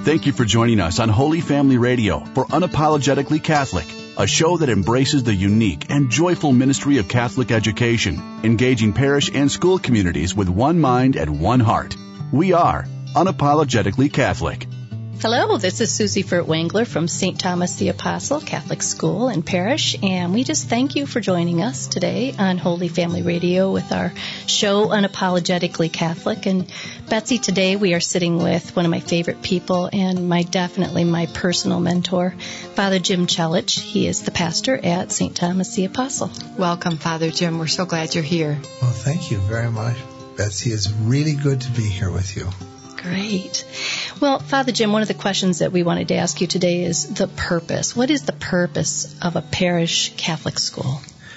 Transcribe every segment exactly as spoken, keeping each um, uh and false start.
Thank you for joining us on Holy Family Radio for Unapologetically Catholic, a show that embraces the unique and joyful ministry of Catholic education, engaging parish and school communities with one mind and one heart. We are Unapologetically Catholic. Hello, this is Susie Furtwängler from Saint Thomas the Apostle Catholic School and Parish, and we just thank you for joining us today on Holy Family Radio with our show Unapologetically Catholic. And Betsy, today we are sitting with one of my favorite people and my definitely my personal mentor, Father Jim Chelich. He is the pastor at Saint Thomas the Apostle. Welcome, Father Jim. We're so glad you're here. Well, thank you very much, Betsy. It's really good to be here with you. Great. Well, Father Jim, one of the questions that we wanted to ask you today is the purpose. What is the purpose of a parish Catholic school?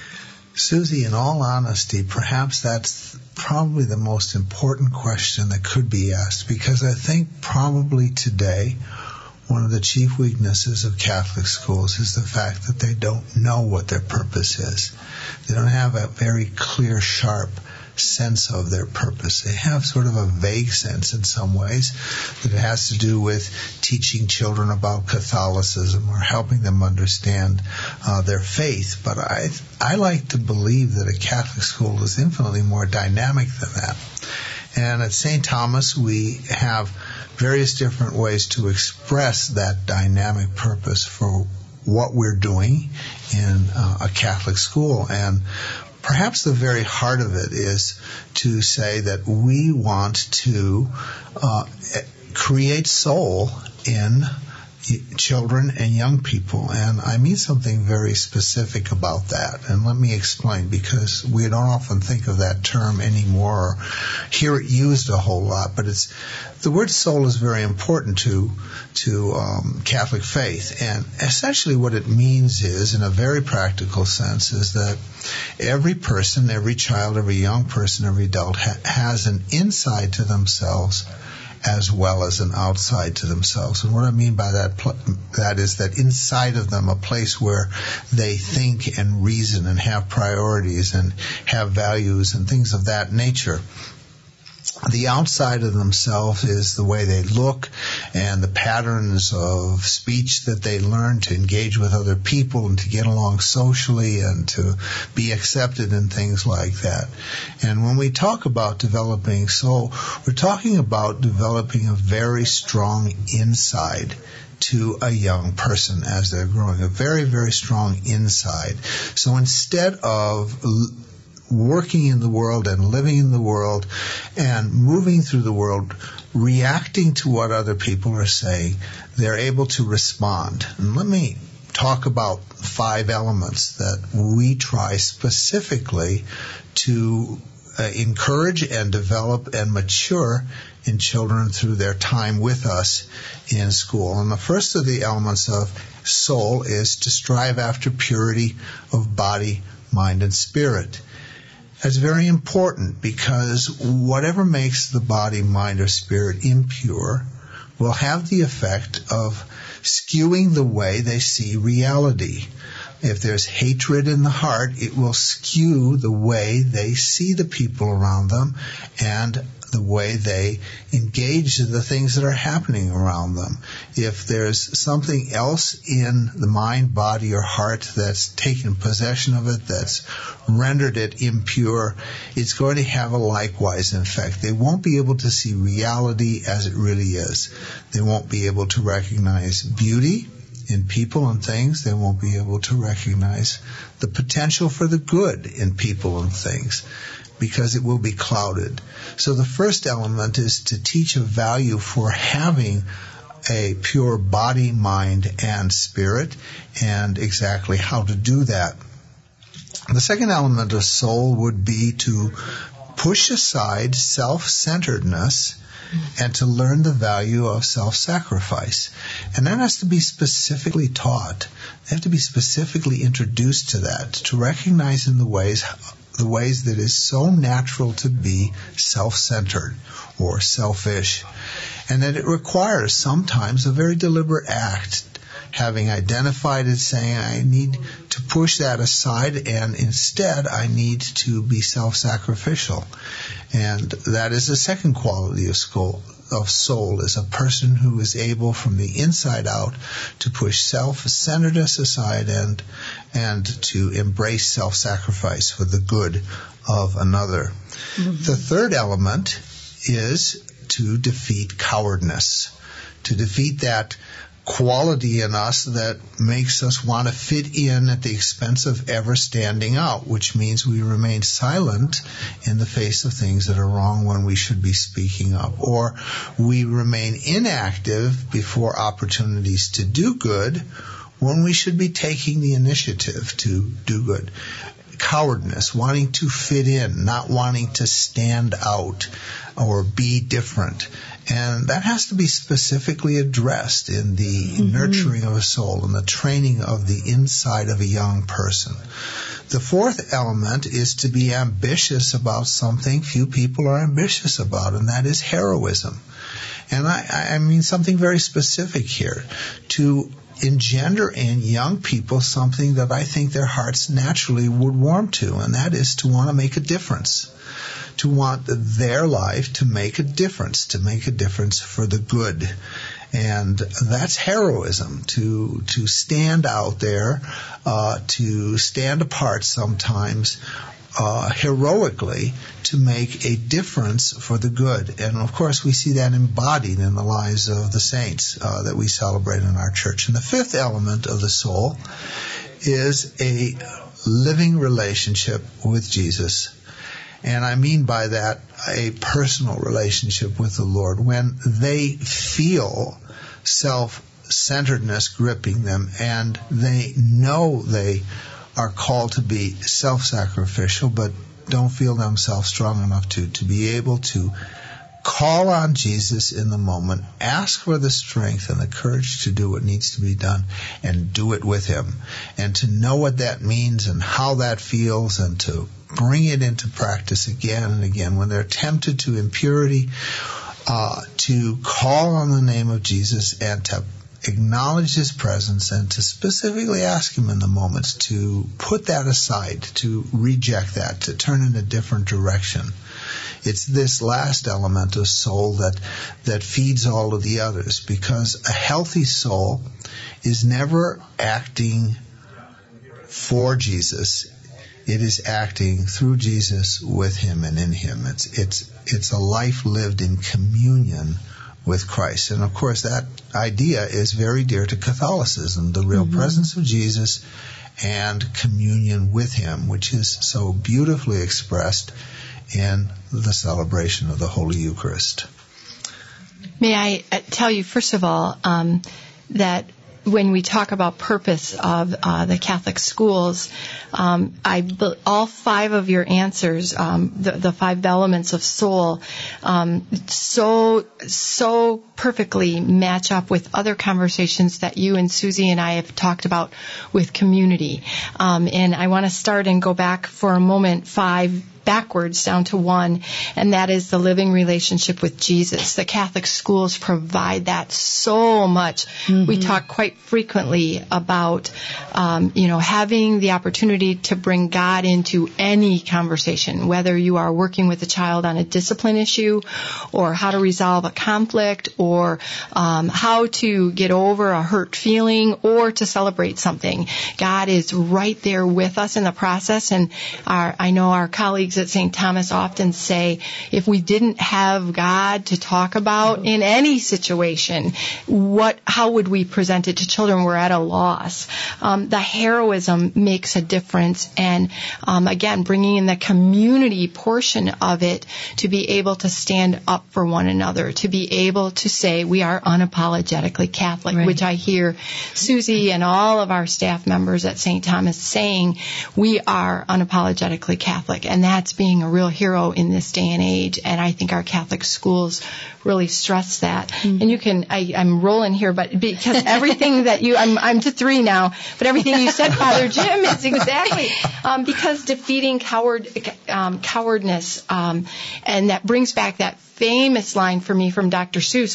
Susie, in all honesty, perhaps that's probably the most important question that could be asked, because I think probably today one of the chief weaknesses of Catholic schools is the fact that they don't know what their purpose is. They don't have a very clear, sharp sense of their purpose. They have sort of a vague sense in some ways that it has to do with teaching children about Catholicism or helping them understand uh, their faith. But I I like to believe that a Catholic school is infinitely more dynamic than that. And at Saint Thomas, we have various different ways to express that dynamic purpose for what we're doing in uh, a Catholic school. And perhaps the very heart of it is to say that we want to uh, create soul in children and young people. And I mean something very specific about that. And let me explain, because we don't often think of that term anymore or hear it used a whole lot. But it's the word soul is very important to to um, Catholic faith. And essentially what it means is, in a very practical sense, is that every person, every child, every young person, every adult ha- has an inside to themselves as well as an outside to themselves. And what I mean by that, that is that inside of them, a place where they think and reason and have priorities and have values and things of that nature. The outside of themselves is the way they look and the patterns of speech that they learn to engage with other people and to get along socially and to be accepted and things like that. And when we talk about developing soul, we're talking about developing a very strong inside to a young person as they're growing, a very, very strong inside. So instead of working in the world and living in the world and moving through the world, reacting to what other people are saying, they're able to respond. And let me talk about five elements that we try specifically to uh, encourage and develop and mature in children through their time with us in school. And the first of the elements of soul is to strive after purity of body, mind, and spirit. That's very important, because whatever makes the body, mind, or spirit impure will have the effect of skewing the way they see reality. If there's hatred in the heart, it will skew the way they see the people around them and the way they engage the things that are happening around them. If there's something else in the mind, body, or heart that's taken possession of it, that's rendered it impure, it's going to have a likewise effect. They won't be able to see reality as it really is. They won't be able to recognize beauty in people and things. They won't be able to recognize the potential for the good in people and things, because it will be clouded. So the first element is to teach a value for having a pure body, mind, and spirit, and exactly how to do that. The second element of soul would be to push aside self-centeredness and to learn the value of self-sacrifice. And that has to be specifically taught. They have to be specifically introduced to that, to recognize in the ways the ways that is so natural to be self-centered or selfish, and that it requires sometimes a very deliberate act, having identified it, saying, I need to push that aside, and instead I need to be self-sacrificial. And that is the second quality of soul, of soul, is a person who is able from the inside out to push self-centeredness aside and and to embrace self-sacrifice for the good of another. Mm-hmm. The third element is to defeat cowardness, to defeat that quality in us that makes us want to fit in at the expense of ever standing out, which means we remain silent in the face of things that are wrong when we should be speaking up, or we remain inactive before opportunities to do good when we should be taking the initiative to do good. Cowardness, wanting to fit in, not wanting to stand out or be different. And that has to be specifically addressed in the mm-hmm. nurturing of a soul and the training of the inside of a young person. The fourth element is to be ambitious about something few people are ambitious about, and that is heroism. And I, I mean something very specific here, to engender in young people something that I think their hearts naturally would warm to, and that is to want to make a difference. To want their life to make a difference, to make a difference for the good. And that's heroism, to to stand out there, uh, to stand apart sometimes uh, heroically to make a difference for the good. And, of course, we see that embodied in the lives of the saints uh, that we celebrate in our church. And the fifth element of the soul is a living relationship with Jesus. And I mean by that a personal relationship with the Lord. When they feel self-centeredness gripping them and they know they are called to be self-sacrificial but don't feel themselves strong enough to, to be able to call on Jesus in the moment, ask for the strength and the courage to do what needs to be done, and do it with Him. And to know what that means and how that feels, and to bring it into practice again and again. When they're tempted to impurity, uh, to call on the name of Jesus and to acknowledge His presence and to specifically ask Him in the moments to put that aside, to reject that, to turn in a different direction. It's this last element of soul that that feeds all of the others, because a healthy soul is never acting for Jesus. It is acting through Jesus, with Him and in Him. It's it's it's a life lived in communion with Christ. And of course that idea is very dear to Catholicism, the real mm-hmm. presence of Jesus and communion with Him, which is so beautifully expressed in the celebration of the Holy Eucharist. May I tell you, first of all, um, that when we talk about purpose of uh, the Catholic schools, um, I all five of your answers, um, the, the five elements of soul, um, so so perfectly match up with other conversations that you and Susie and I have talked about with community. Um, and I want to start and go back for a moment, five backwards down to one, and that is the living relationship with Jesus. The Catholic schools provide that so much. Mm-hmm. We talk quite frequently about, um, you know, having the opportunity to bring God into any conversation, whether you are working with a child on a discipline issue, or how to resolve a conflict, or um, how to get over a hurt feeling, or to celebrate something. God is right there with us in the process, and our, I know our colleagues at Saint Thomas often say, if we didn't have God to talk about in any situation, what, how would we present it to children? We're at a loss. Um, the heroism makes a difference, and um, again, bringing in the community portion of it to be able to stand up for one another, to be able to say we are unapologetically Catholic, right. Which I hear Susie and all of our staff members at Saint Thomas saying we are unapologetically Catholic, and that's being a real hero in this day and age. And I think our Catholic schools really stress that. Mm-hmm. And you can, I, I'm rolling here, but because everything that you, I'm, I'm to three now, but everything you said, Father Jim, is exactly, um, because defeating coward, um, cowardness, um, and that brings back that famous line for me from Doctor Seuss,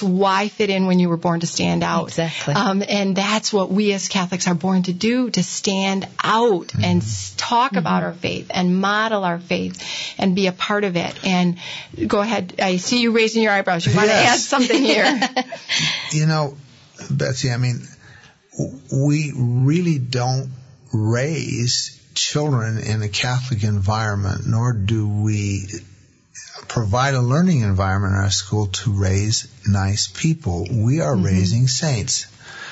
why fit in when you were born to stand out? Exactly. Um, and that's what we as Catholics are born to do, to stand out mm-hmm. and s- talk mm-hmm. about our faith and model our faith and be a part of it. And go ahead. I see you raising your eyebrows. You want yes. to add something here? You know, Betsy, I mean, we really don't raise children in a Catholic environment, nor do we provide a learning environment in our school to raise nice people. We are mm-hmm. raising saints.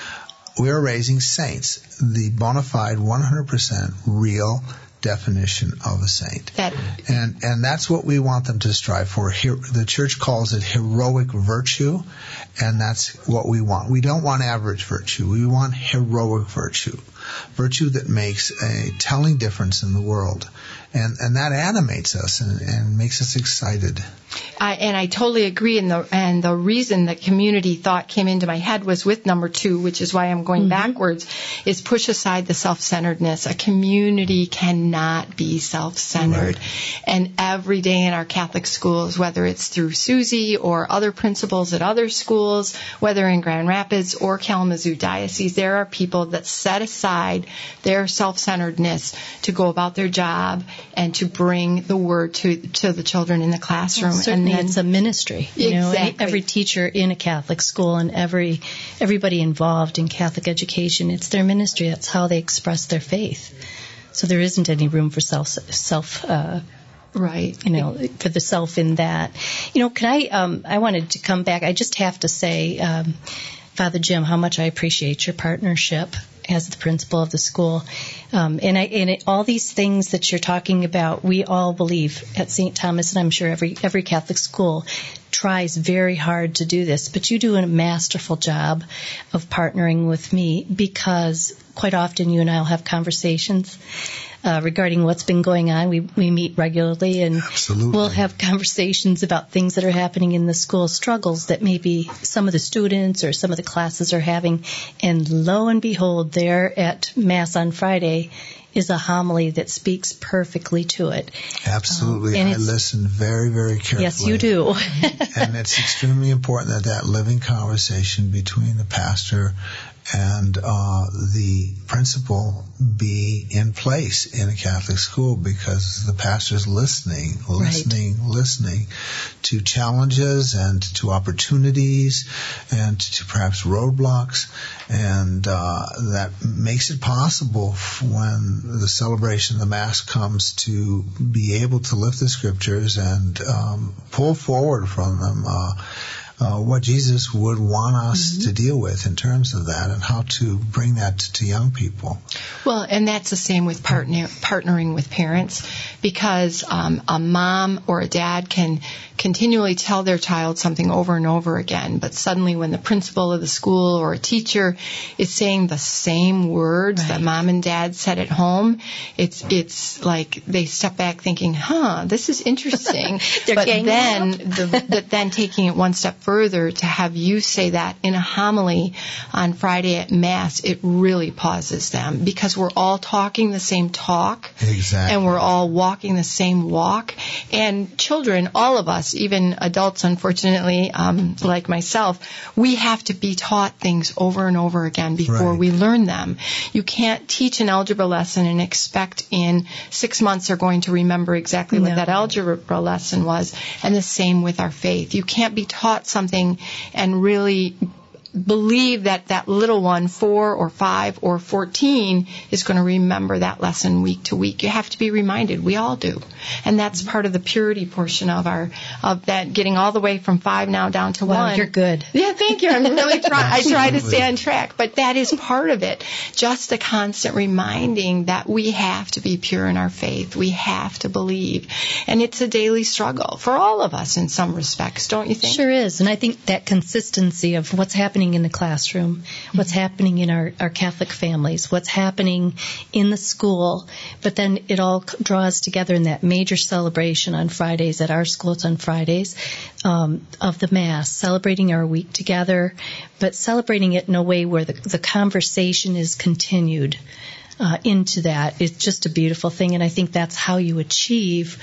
We are raising saints, the bona fide one hundred percent real definition of a saint. That, and and that's what we want them to strive for. Here, the church calls it heroic virtue, and that's what we want. We don't want average virtue. We want heroic virtue, virtue that makes a telling difference in the world. And and that animates us and, and makes us excited. I, and I totally agree. And the and the reason that community thought came into my head was with number two, which is why I'm going mm-hmm. backwards, is push aside the self-centeredness. A community cannot be self-centered. Right. And every day in our Catholic schools, whether it's through Susie or other principals at other schools, whether in Grand Rapids or Kalamazoo Diocese, there are people that set aside their self-centeredness to go about their job and to bring the word to to the children in the classroom. Well, certainly and then, it's a ministry. You exactly. know, every teacher in a Catholic school and every everybody involved in Catholic education, it's their ministry. That's how they express their faith. So there isn't any room for self self uh, right. You know, for the self in that. You know, can I? Um, I wanted to come back. I just have to say, um, Father Jim, how much I appreciate your partnership as the principal of the school. Um, and I, and it, all these things that you're talking about, we all believe at Saint Thomas, and I'm sure every every Catholic school tries very hard to do this, but you do a masterful job of partnering with me, because quite often you and I will have conversations Uh, regarding what's been going on. We we meet regularly, and Absolutely. We'll have conversations about things that are happening in the school, struggles that maybe some of the students or some of the classes are having. And lo and behold, there at Mass on Friday is a homily that speaks perfectly to it. Absolutely. Um, I listen very, very carefully. Yes, you do. And it's extremely important that that living conversation between the pastor and uh, the principal be in place in a Catholic school, because the pastor's listening, listening, right. listening to challenges and to opportunities and to perhaps roadblocks, and uh, that makes it possible when the celebration of the Mass comes to be able to lift the Scriptures and um, pull forward from them uh, Uh, what Jesus would want us mm-hmm. to deal with in terms of that, and how to bring that to, to young people. Well, and that's the same with partner, partnering with parents, because um, a mom or a dad can continually tell their child something over and over again, but suddenly when the principal of the school or a teacher is saying the same words right. that mom and dad said at home, it's it's like they step back thinking, huh, this is interesting. but then the, but then taking it one step further, to have you say that in a homily on Friday at Mass, it really pauses them, because we're all talking the same talk. Exactly. And we're all walking the same walk. And children, all of us, even adults, unfortunately, um, like myself, we have to be taught things over and over again before right. we learn them. You can't teach an algebra lesson and expect in six months they're going to remember exactly what no. that algebra lesson was. And the same with our faith. You can't be taught something and really believe that that little one, four or five or fourteen, is going to remember that lesson week to week. You have to be reminded. We all do. And that's part of the purity portion of our, of that, getting all the way from five now down to wow, one. You're good. Yeah, thank you. I'm really trying. I try to stay on track. But that is part of it. Just a constant reminding that we have to be pure in our faith. We have to believe. And it's a daily struggle for all of us in some respects, don't you think? Sure is. And I think that consistency of what's happening in the classroom, what's happening in our, our Catholic families, what's happening in the school, but then it all draws together in that major celebration on Fridays. At our school, it's on Fridays, um, of the Mass, celebrating our week together, but celebrating it in a way where the, the conversation is continued uh, into that. It's just a beautiful thing, and I think that's how you achieve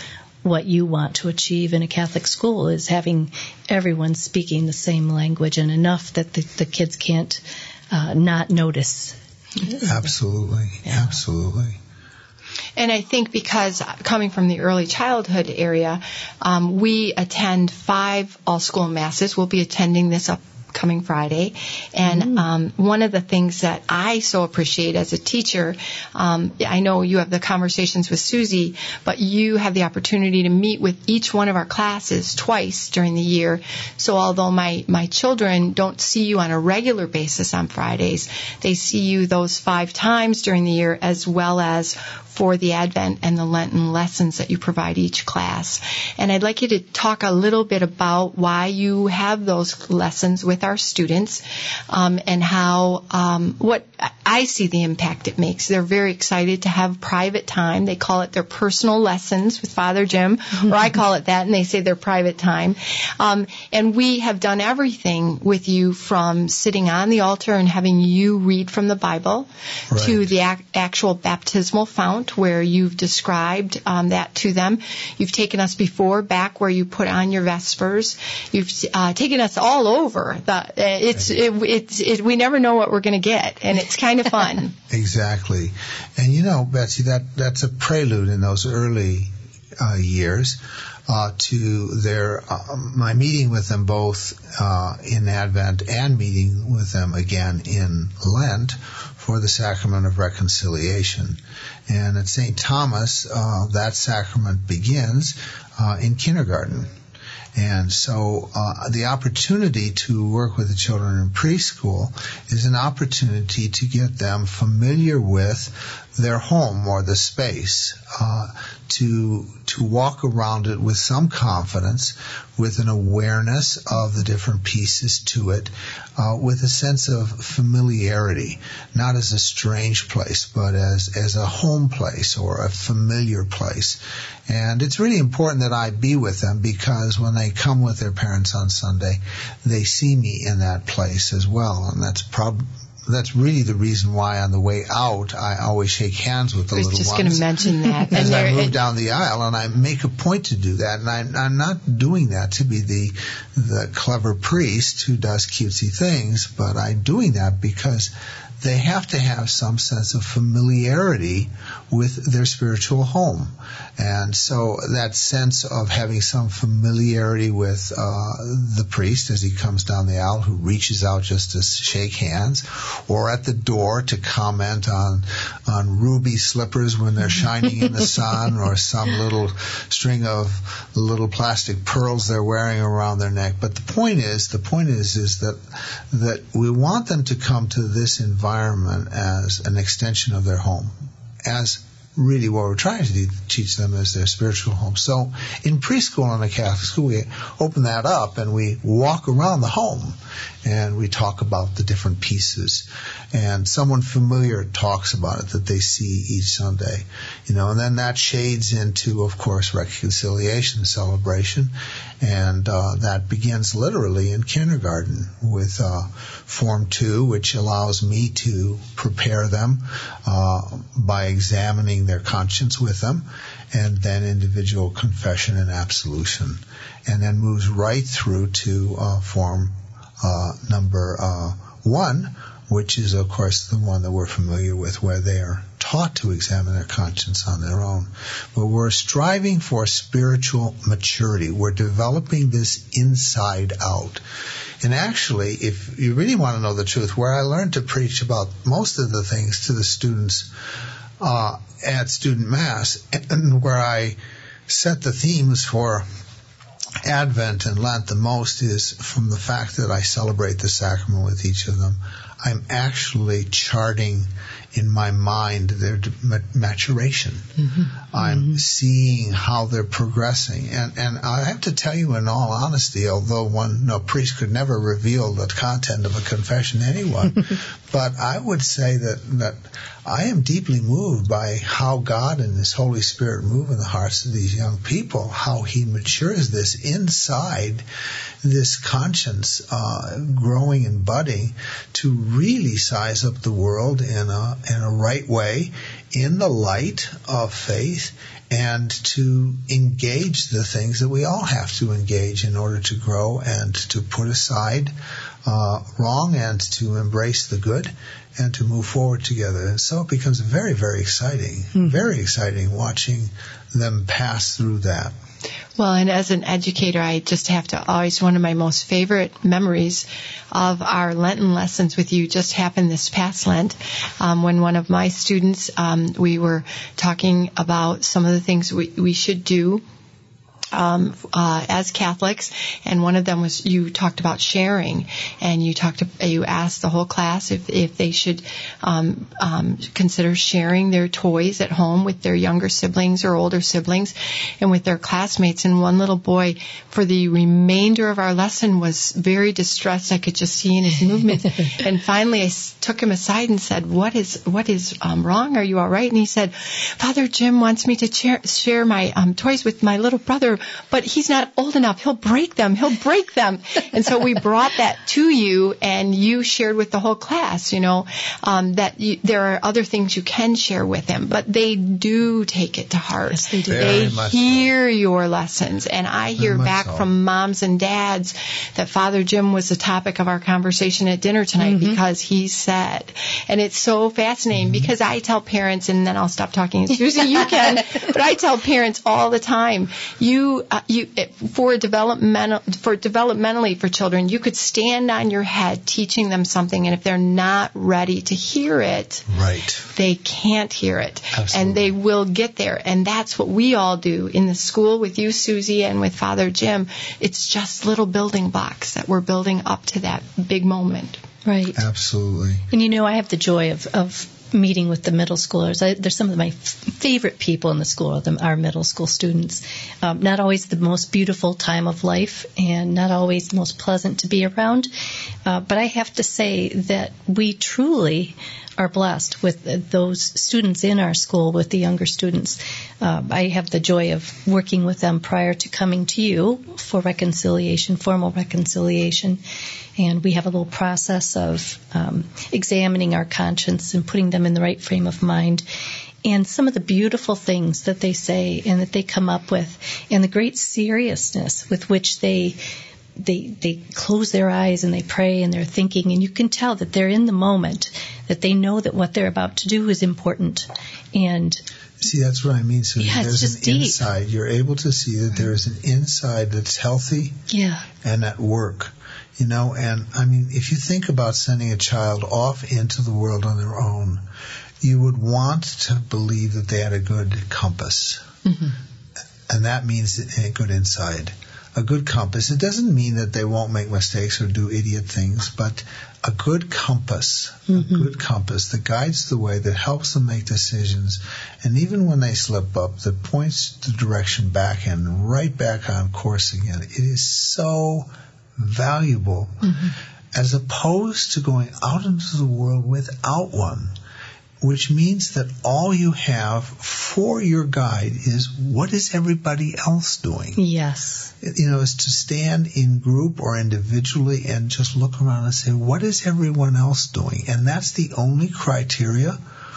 what you want to achieve in a Catholic school, is having everyone speaking the same language and enough that the, the kids can't uh, not notice. Absolutely, yeah. absolutely. And I think because coming from the early childhood area, um, we attend five all-school masses. We'll be attending this upcoming Friday. And mm. um, one of the things that I so appreciate as a teacher, um, I know you have the conversations with Susie, but you have the opportunity to meet with each one of our classes twice during the year. So although my, my children don't see you on a regular basis on Fridays, they see you those five times during the year, as well as for the Advent and the Lenten lessons that you provide each class. And I'd like you to talk a little bit about why you have those lessons with our students, um, and how, um, what I see the impact it makes. They're very excited to have private time. They call it their personal lessons with Father Jim, or I call it that, and they say their private time. Um, and we have done everything with you, from sitting on the altar and having you read from the Bible, right, to the ac- actual baptismal fount, where you've described um, that to them. You've taken us before, back where you put on your Vespers. You've uh, taken us all over. The, uh, it's it, it's it, we never know what we're going to get, and it's kind of fun. Exactly. And you know, Betsy, that that's a prelude in those early uh, years uh, to their uh, my meeting with them both uh, in Advent and meeting with them again in Lent for the Sacrament of Reconciliation. And at Saint Thomas, uh, that sacrament begins uh, in kindergarten. And so uh, the opportunity to work with the children in preschool is an opportunity to get them familiar with their home or the space, uh, to to walk around it with some confidence, with an awareness of the different pieces to it, uh, with a sense of familiarity, not as a strange place, but as, as a home place or a familiar place. And it's really important that I be with them, because when they come with their parents on Sunday, they see me in that place as well. And that's probably That's really the reason why on the way out I always shake hands with the little ones. I was just going to mention that. As I move down the aisle, and I make a point to do that. And I, I'm not doing that to be the the clever priest who does cutesy things, but I'm doing that because they have to have some sense of familiarity with their spiritual home. And so that sense of having some familiarity with uh, the priest as he comes down the aisle, who reaches out just to shake hands, or at the door to comment on on ruby slippers when they're shining in the sun, or some little string of little plastic pearls they're wearing around their neck. But the point is, the point is, is that that we want them to come to this environment as an extension of their home, as really what we're trying to teach them is their spiritual home. So in preschool in a Catholic school, we open that up and we walk around the home and we talk about the different pieces. And someone familiar talks about it that they see each Sunday, you know, and then that shades into, of course, reconciliation celebration. And uh, that begins literally in kindergarten with uh, Form two, which allows me to prepare them uh, by examining their conscience with them, and then individual confession and absolution, and then moves right through to uh, Form uh, number uh, one, which is, of course, the one that we're familiar with, where they are taught to examine their conscience on their own. But we're striving for spiritual maturity. We're developing this inside out. And actually, if you really want to know the truth, where I learned to preach about most of the things to the students uh, at Student Mass, and where I set the themes for Advent and Lent the most, is from the fact that I celebrate the sacrament with each of them. I'm actually charting in my mind their maturation. Mm-hmm. I'm mm-hmm. seeing how they're progressing. And, and I have to tell you in all honesty, although one no priest could never reveal the content of a confession to anyone, but I would say that, that I am deeply moved by how God and His Holy Spirit move in the hearts of these young people, how He matures this inside, this conscience uh, growing and budding to really size up the world in a in a right way, in the light of faith, and to engage the things that we all have to engage in order to grow and to put aside uh, wrong and to embrace the good and to move forward together. And so it becomes very, very exciting, mm-hmm. very exciting watching them pass through that. Well, and as an educator, I just have to always, one of my most favorite memories of our Lenten lessons with you just happened this past Lent, um, when one of my students, um, we were talking about some of the things we, we should do Um, uh, as Catholics, and one of them was, you talked about sharing, and you talked, you asked the whole class if, if they should um, um, consider sharing their toys at home with their younger siblings or older siblings, and with their classmates. And one little boy, for the remainder of our lesson, was very distressed. I could just see in his movements. And finally, I took him aside and said, "What is what is um, wrong? Are you all right?" And he said, "Father Jim wants me to share, share my um, toys with my little brother, but he's not old enough. He'll break them. He'll break them." And so we brought that to you, and you shared with the whole class, you know, um, that you, there are other things you can share with him, but they do take it to heart. Yes, they do. They Very hear so. Your lessons. And I hear Very back so. from moms and dads that Father Jim was the topic of our conversation at dinner tonight, mm-hmm. because he said, and it's so fascinating, mm-hmm. because I tell parents, and then I'll stop talking, Susie, you can, but I tell parents all the time, you Uh, you, for developmental, for developmentally for children, you could stand on your head teaching them something, and if they're not ready to hear it, right, they can't hear it. Absolutely. And they will get there. And that's what we all do in the school with you, Susie, and with Father Jim. It's just little building blocks that we're building up to that big moment. Right. Absolutely. And you know, I have the joy of, of meeting with the middle schoolers. I, they're some of my f- favorite people in the school, the, our middle school students. Um, not always the most beautiful time of life, and not always the most pleasant to be around. Uh, but I have to say that we truly are blessed with those students in our school, with the younger students. Uh, I have the joy of working with them prior to coming to you for reconciliation, formal reconciliation. And we have a little process of um, examining our conscience and putting them in the right frame of mind. And some of the beautiful things that they say and that they come up with, and the great seriousness with which they they they close their eyes and they pray and they're thinking, and you can tell that they're in the moment, that they know that what they're about to do is important. And see, that's what I mean. So yeah, there's it's just an deep. inside. You're able to see that there is an inside that's healthy, yeah, and at work. You know, and I mean, if you think about sending a child off into the world on their own, you would want to believe that they had a good compass. Mm-hmm. And that means a good inside. A good compass. It doesn't mean that they won't make mistakes or do idiot things, but a good compass, mm-hmm. a good compass that guides the way, that helps them make decisions. And even when they slip up, that points the direction back and right back on course again. It is so valuable, mm-hmm. as opposed to going out into the world without one, which means that all you have for your guide is, what is everybody else doing? Yes. You know, is to stand in group or individually and just look around and say, what is everyone else doing? And that's the only criteria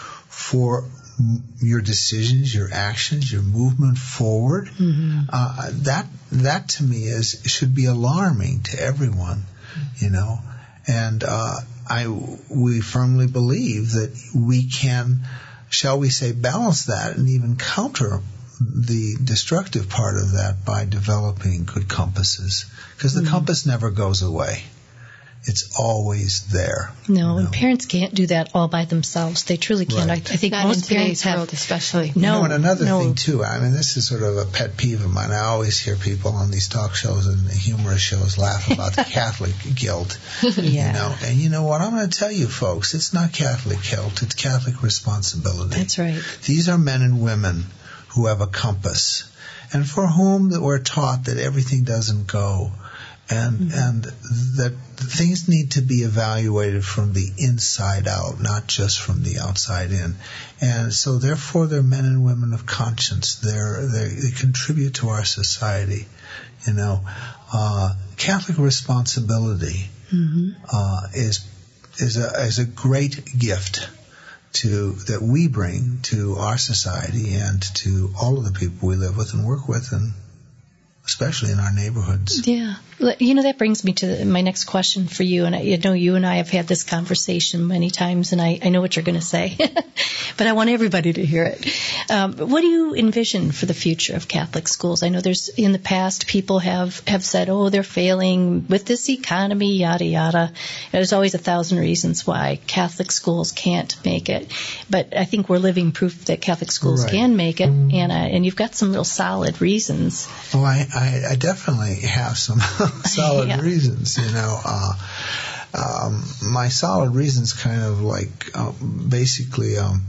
for your decisions, your actions, your movement forward. Mm-hmm. Uh, that that to me is should be alarming to everyone, you know. And uh, I we firmly believe that we can, shall we say, balance that and even counter the destructive part of that by developing good compasses, because the mm-hmm. compass never goes away. It's always there. No, you know? And parents can't do that all by themselves. They truly can't. Right. I, I think Not most in parents have, world especially. No, you know, and another no. thing too. I mean, this is sort of a pet peeve of mine. I always hear people on these talk shows and humorous shows laugh about the Catholic guilt. Yeah. You know, and you know what? I'm going to tell you, folks, it's not Catholic guilt. It's Catholic responsibility. That's right. These are men and women who have a compass, and for whom that we're taught that everything doesn't go. And mm-hmm. and that things need to be evaluated from the inside out, not just from the outside in. And so, therefore, they're men and women of conscience. They're, they're they contribute to our society. You know, uh, Catholic responsibility mm-hmm. uh, is is a is a great gift to that we bring to our society and to all of the people we live with and work with, and especially in our neighborhoods. Yeah. You know, that brings me to my next question for you. And I you know you and I have had this conversation many times, and I, I know what you're going to say. But I want everybody to hear it. Um, what do you envision for the future of Catholic schools? I know there's, in the past, people have, have said, oh, they're failing with this economy, yada, yada. There's always a thousand reasons why Catholic schools can't make it. But I think we're living proof that Catholic schools Right. can make it, Anna, and you've got some real solid reasons. Oh, I, I, I definitely have some solid Yeah. reasons, you know. Uh, um, my solid reasons kind of like uh, basically um,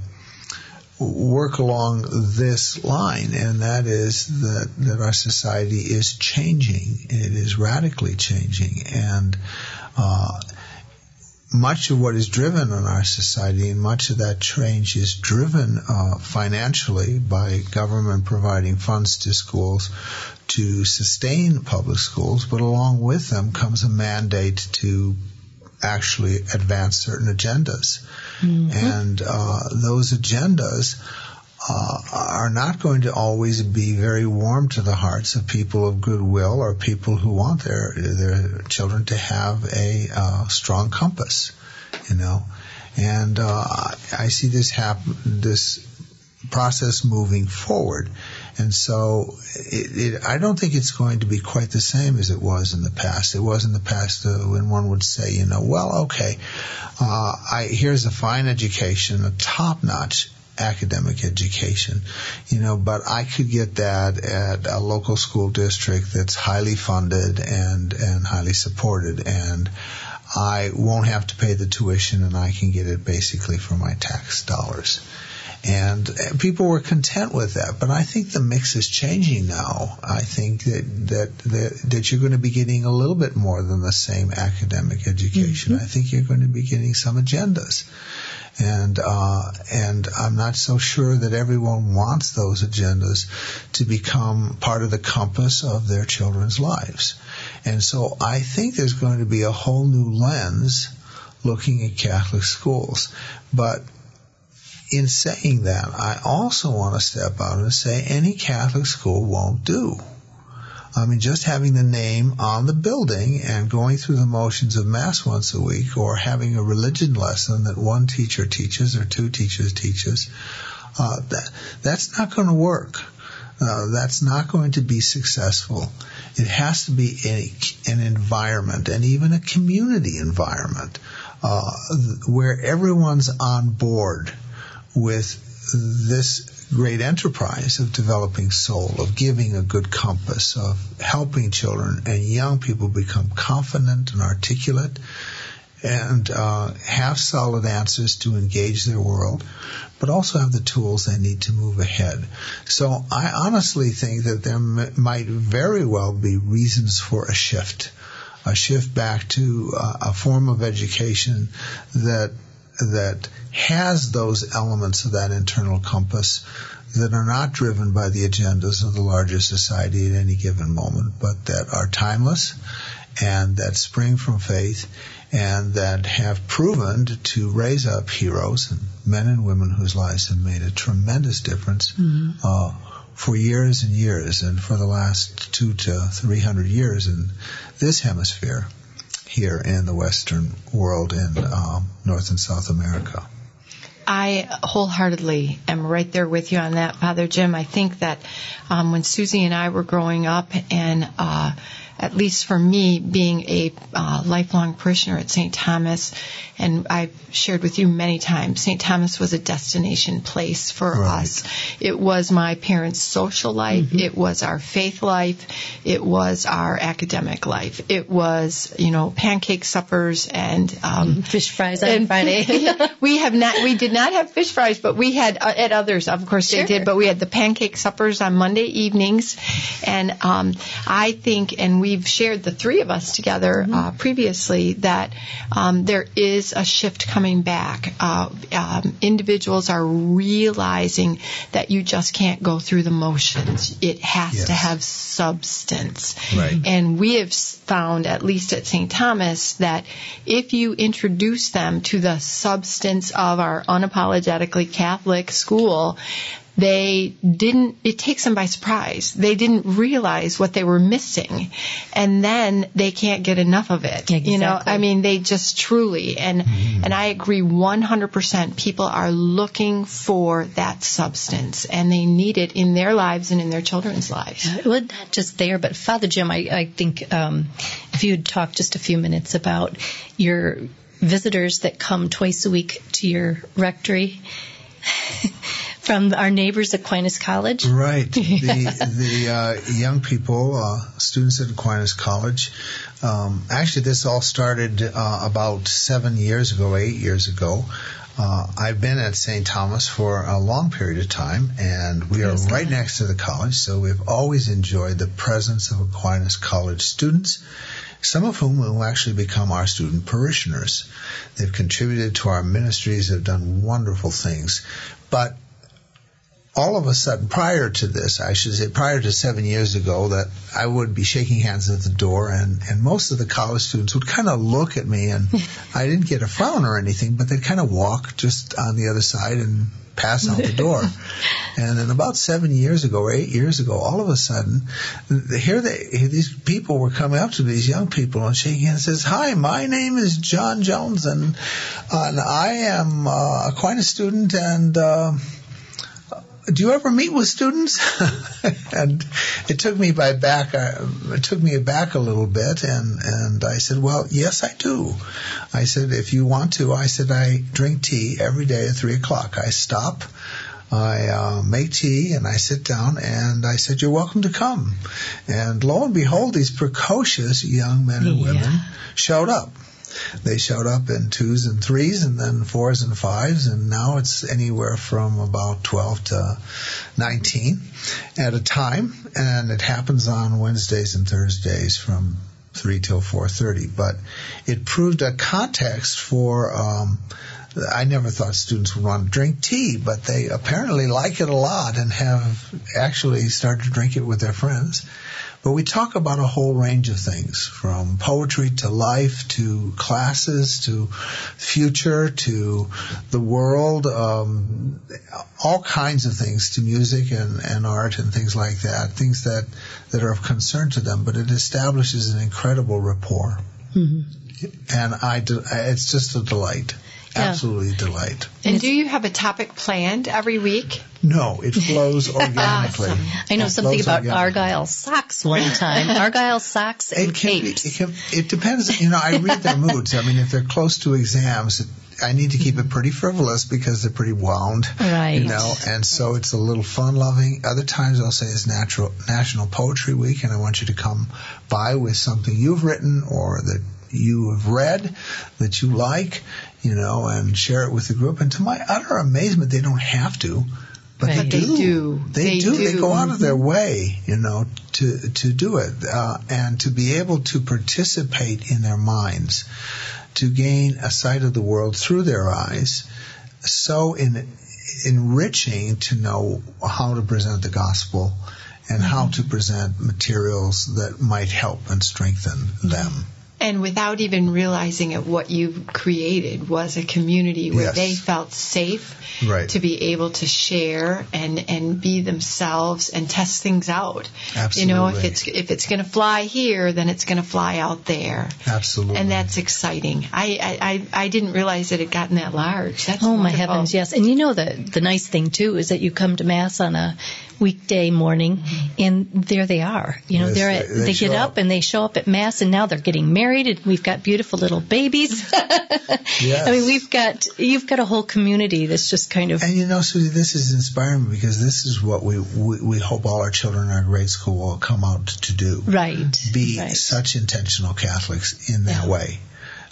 work along this line, and that is that, that our society is changing. It is radically changing, and uh, much of what is driven in our society, and much of that change is driven uh, financially by government providing funds to schools to sustain public schools, but along with them comes a mandate to actually advance certain agendas. Mm-hmm. And uh, those agendas uh, are not going to always be very warm to the hearts of people of goodwill or people who want their their children to have a uh, strong compass, you know. And uh, I see this happen, this process moving forward. And so it, it, I don't think it's going to be quite the same as it was in the past. It was in the past uh, when one would say, you know, well, okay, uh, I, here's a fine education, a top-notch academic education, you know, but I could get that at a local school district that's highly funded and, and highly supported, and I won't have to pay the tuition, and I can get it basically from my tax dollars. And people were content with that, but I think the mix is changing now. I think that that that, that you're going to be getting a little bit more than the same academic education. Mm-hmm. I think you're going to be getting some agendas, and uh, and I'm not so sure that everyone wants those agendas to become part of the compass of their children's lives. And so I think there's going to be a whole new lens looking at Catholic schools, but in saying that, I also want to step out and say any Catholic school won't do. I mean, just having the name on the building and going through the motions of Mass once a week, or having a religion lesson that one teacher teaches or two teachers teaches, uh, that, that's not going to work. Uh, that's not going to be successful. It has to be a, an environment, and even a community environment, uh, where everyone's on board with this great enterprise of developing soul, of giving a good compass, of helping children and young people become confident and articulate and uh, have solid answers to engage their world, but also have the tools they need to move ahead. So I honestly think that there m- might very well be reasons for a shift, a shift back to uh, a form of education that that has those elements of that internal compass that are not driven by the agendas of the larger society at any given moment, but that are timeless and that spring from faith and that have proven to raise up heroes and men and women whose lives have made a tremendous difference mm-hmm. uh, for years and years, and for the last two to three hundred years in this hemisphere here in the Western world, in um, North and South America. I wholeheartedly am right there with you on that, Father Jim. I think that um, when Susie and I were growing up, and uh, at least for me, being a uh, lifelong parishioner at Saint Thomas, and I've shared with you many times, Saint Thomas was a destination place for right. us. It was my parents' social life. Mm-hmm. It was our faith life. It was our academic life. It was, you know, pancake suppers and um, fish fries on Friday. we have not. We did not have fish fries, but we had uh, at others. Of course, sure. they did. But we had the pancake suppers on Monday evenings, and um, I think, and we. we've shared, the three of us together mm-hmm. uh, previously, that um, there is a shift coming back. Uh, um, individuals are realizing that you just can't go through the motions. It has yes. to have substance. Right. And we have found, at least at Saint Thomas, that if you introduce them to the substance of our unapologetically Catholic school, they didn't, it takes them by surprise. They didn't realize what they were missing. And then they can't get enough of it. Exactly. You know, I mean, they just truly, and, mm. and I agree one hundred percent. People are looking for that substance, and they need it in their lives and in their children's lives. Well, not just there, but Father Jim, I, I think um, if you'd talk just a few minutes about your visitors that come twice a week to your rectory. From our neighbors at Aquinas College? Right. The, the uh, young people, uh, students at Aquinas College, um, actually this all started uh, about seven years ago, eight years ago. Uh, I've been at Saint Thomas for a long period of time, and we are right God. next to the college, so we've always enjoyed the presence of Aquinas College students, some of whom will actually become our student parishioners. They've contributed to our ministries, have done wonderful things. But all of a sudden, prior to this, I should say, prior to seven years ago, that I would be shaking hands at the door, and, and most of the college students would kind of look at me, and I didn't get a frown or anything, but they'd kind of walk just on the other side and pass out the door. And then about seven years ago, or eight years ago, all of a sudden, here they, these people were coming up to me, these young people, and shaking hands and says, "Hi, my name is John Jones, and, uh, and I am uh, a Aquinas student, and uh, do you ever meet with students?" And it took me by back, uh, it took me aback a little bit, and, and I said, "Well, yes, I do." I said, "If you want to," I said, "I drink tea every day at three o'clock. I stop, I uh, make tea, and I sit down," and I said, "You're welcome to come." And lo and behold, these precocious young men and women yeah. showed up. They showed up in twos and threes, and then fours and fives, and now it's anywhere from about twelve to nineteen at a time, and it happens on Wednesdays and Thursdays from three till four thirty. But it proved a context for, um, I never thought students would want to drink tea, but they apparently like it a lot and have actually started to drink it with their friends. But we talk about a whole range of things, from poetry to life to classes to future to the world, um, all kinds of things, to music and, and art and things like that, things that, that are of concern to them. But it establishes an incredible rapport. Mm-hmm. And I, it's just a delight. Yeah. Absolutely a delight. And do you have a topic planned every week? No, it flows organically. Awesome. I know it something about Argyle socks one time. Argyle socks and it can capes. Be, it, can, it depends. You know, I read their moods. I mean, if they're close to exams, I need to keep it pretty frivolous because they're pretty wound. Right. You know, and so it's a little fun-loving. Other times I'll say it's natural, National Poetry Week, and I want you to come by with something you've written or that you have read that you like, you know, and share it with the group. And to my utter amazement, they don't have to, but right. they, do. they do. They, they do. do. They go out of their way, you know, to to do it, uh, and to be able to participate in their minds, to gain a sight of the world through their eyes, so in, enriching to know how to present the gospel and how to present materials that might help and strengthen them. And without even realizing it, what you created was a community where yes. they felt safe right. to be able to share and, and be themselves and test things out. Absolutely. You know, if it's if it's going to fly here, then it's going to fly out there. Absolutely. And that's exciting. I, I, I didn't realize it had gotten that large. That's oh, wonderful. my heavens, yes. And you know, the, the nice thing, too, is that you come to Mass on a weekday morning, mm-hmm. and there they are. You know, yes, they're at, they, they, they get up, up and they show up at Mass, and now they're getting married, and we've got beautiful little babies. yes. I mean, we've got, you've got a whole community that's just kind of... And you know, Susie, this is inspiring because this is what we, we, we hope all our children in our grade school will come out to do. Right. Be right. such intentional Catholics in that yeah. way,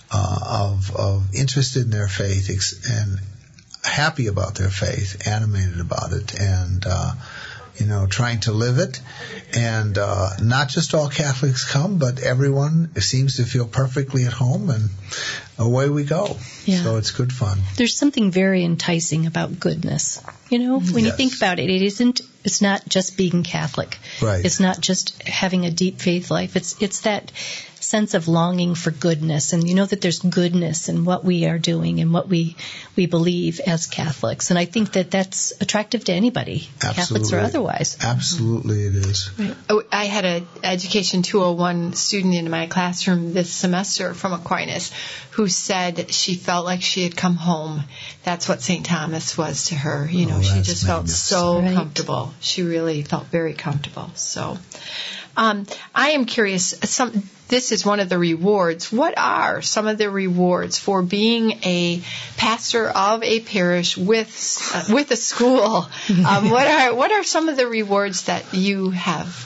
uh, of, of interested in their faith and happy about their faith, animated about it, and, uh, you know, trying to live it. And uh, not just all Catholics come, but everyone seems to feel perfectly at home, and away we go. Yeah. So it's good fun. There's something very enticing about goodness. You know, when Yes. you think about it, it isn't. It's not just being Catholic. Right. It's not just having a deep faith life. It's it's that sense of longing for goodness, and you know that there's goodness in what we are doing and what we we believe as Catholics. And I think that that's attractive to anybody, Absolutely. Catholics or otherwise. Absolutely, it is. Right. Oh, I had an Education two oh one student in my classroom this semester from Aquinas who said she felt like she had come home. That's what Saint Thomas was to her. You know, Oh, she that's just felt magnificent. so Right. comfortable. She really felt very comfortable. So, um, I am curious. Some this is one of the rewards. What are some of the rewards for being a pastor of a parish with uh, with a school? Um, what are what are some of the rewards that you have?